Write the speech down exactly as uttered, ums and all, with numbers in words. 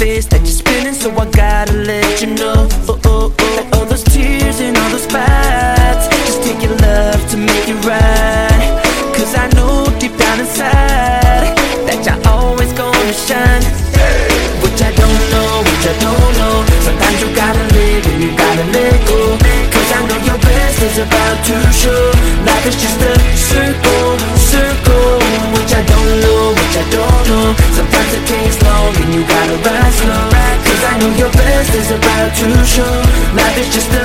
face that you're spinning, so I gotta let you know. Oh, oh, oh, all those tears and all those fights, just take your love to make it right. Cause I know deep down inside that you're always gonna shine. Which I don't know, which I don't know. Sometimes you gotta live and you gotta let go. Cause I know your best is about to show. Life is just a circle, circle. Which I don't know, which I don't know. Sometimes it takes long and you gotta ride slow. Cause I know your best is about to show. Life is just a